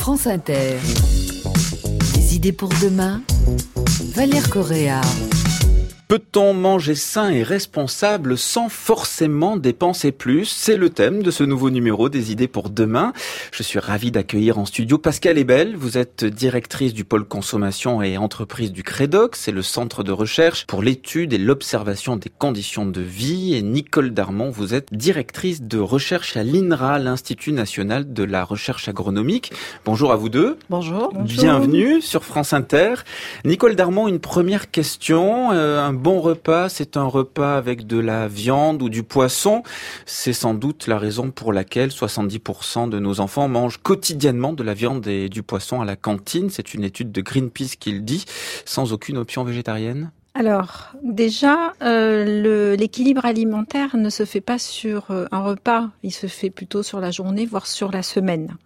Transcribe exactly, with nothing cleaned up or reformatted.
France Inter. Des idées pour demain, Valère Correa. Peut-on manger sain et responsable sans forcément dépenser plus ? C'est le thème de ce nouveau numéro des idées pour demain. Je suis ravi d'accueillir en studio Pascale Ebel. Vous êtes directrice du pôle consommation et entreprise du Credoc. C'est le centre de recherche pour l'étude et l'observation des conditions de vie. Et Nicole Darmon, vous êtes directrice de recherche à l'INRA, l'Institut national de la recherche agronomique. Bonjour à vous deux. Bonjour. Bienvenue sur France Inter. Nicole Darmon, une première question. Euh, un bon repas, c'est un repas avec de la viande ou du poisson. C'est sans doute la raison pour laquelle soixante-dix pour cent de nos enfants mangent quotidiennement de la viande et du poisson à la cantine. C'est une étude de Greenpeace qui le dit, sans aucune option végétarienne. Alors, déjà, euh, le, l'équilibre alimentaire ne se fait pas sur euh, un repas, il se fait plutôt sur la journée, voire sur la semaine.